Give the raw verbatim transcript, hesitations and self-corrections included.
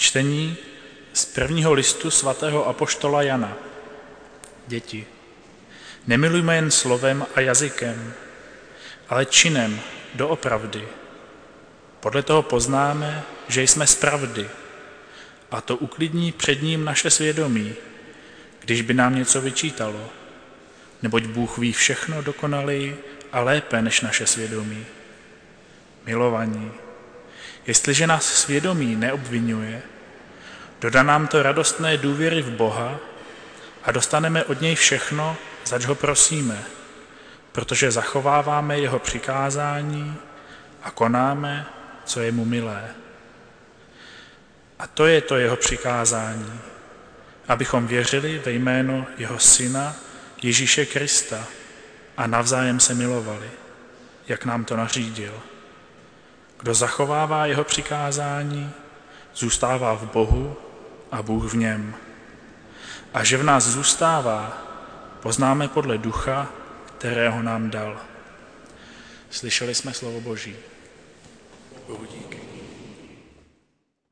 Čtení z prvního listu svatého apoštola Jana. Děti, nemilujme jen slovem a jazykem, ale činem doopravdy. Podle toho poznáme, že jsme z pravdy, a to uklidní před ním naše svědomí, když by nám něco vyčítalo, neboť Bůh ví všechno dokonaleji a lépe než naše svědomí. Milovaní, jestliže nás svědomí neobvinuje, dodá nám to radostné důvěry v Boha a dostaneme od něj všechno, zač ho prosíme, protože zachováváme jeho přikázání a konáme, co je mu milé. A to je to jeho přikázání, abychom věřili ve jméno jeho Syna Ježíše Krista a navzájem se milovali, jak nám to nařídil. Kdo zachovává jeho přikázání, zůstává v Bohu a Bůh v něm. A že v nás zůstává, poznáme podle ducha, kterého nám dal. Slyšeli jsme slovo Boží. Bohu díky.